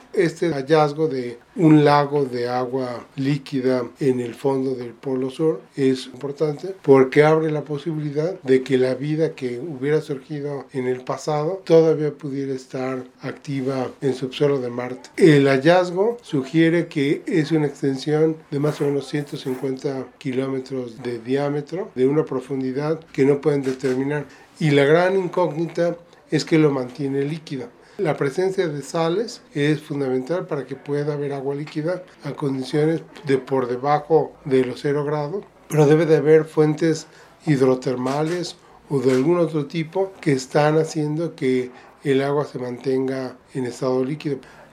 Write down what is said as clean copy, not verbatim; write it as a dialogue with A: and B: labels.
A: Este hallazgo de un lago de agua líquida en el fondo del Polo Sur es importante porque abre la posibilidad de que la vida que hubiera surgido en el pasado todavía pudiera estar activa en subsuelo de Marte. El hallazgo sugiere que es una extensión de más o menos 150 kilómetros de diámetro, de una profundidad que no pueden determinar. Y la gran incógnita es que lo mantiene líquido. La presencia de sales es fundamental para que pueda haber agua líquida a condiciones de por debajo de los 0 grados, pero debe de haber fuentes hidrotermales o de algún otro tipo que están haciendo que el agua se mantenga en estado líquido.